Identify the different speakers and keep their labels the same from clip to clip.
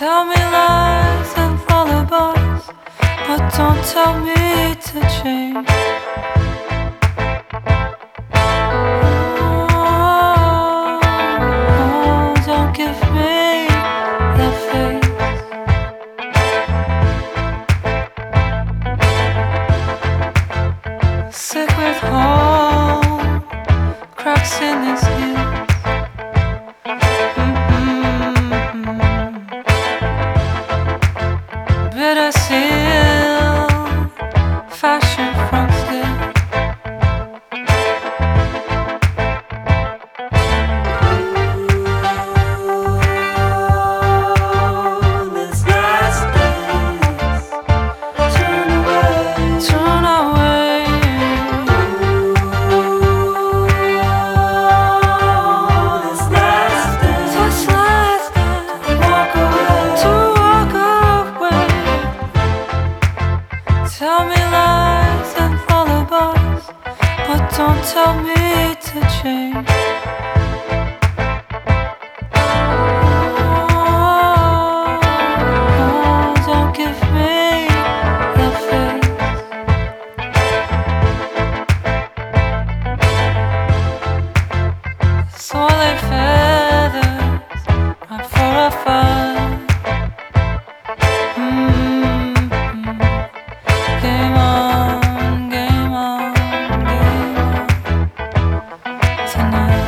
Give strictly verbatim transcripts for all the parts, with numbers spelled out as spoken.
Speaker 1: Tell me lies and lullabies, but don't tell me to change. Oh, don't give me that face. Sick with home, cracks in his heels. Bitter seal, fashion from steel. This last dance, turn away, turn away. This last dance, this last dance, to walk away, to walk away. Tell me lies and lullabies, but don't tell me to change. Oh, don't give me that face. Soiled feathers, right for a fight. Game on, game on, game on tonight.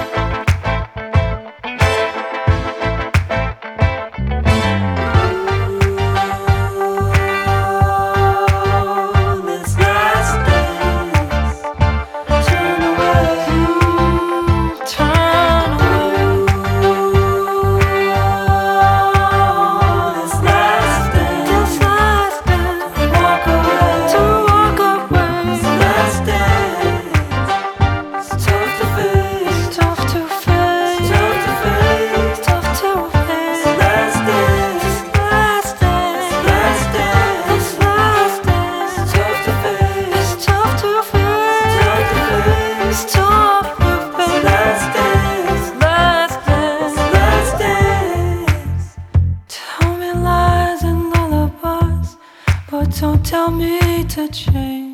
Speaker 1: This last dance, turn away, turn away. This last dance, this last dance, walk away, to walk away. This last dance, it's tough to face, tough to face, tough to face, tough to face. This last dance, this last dance, last dance, this last dance, it's tough to face, it's tough to face, tough to face, it's tough to face. Last dance, last dance, last dance. Tell me lies and lullabies, but don't tell me to change.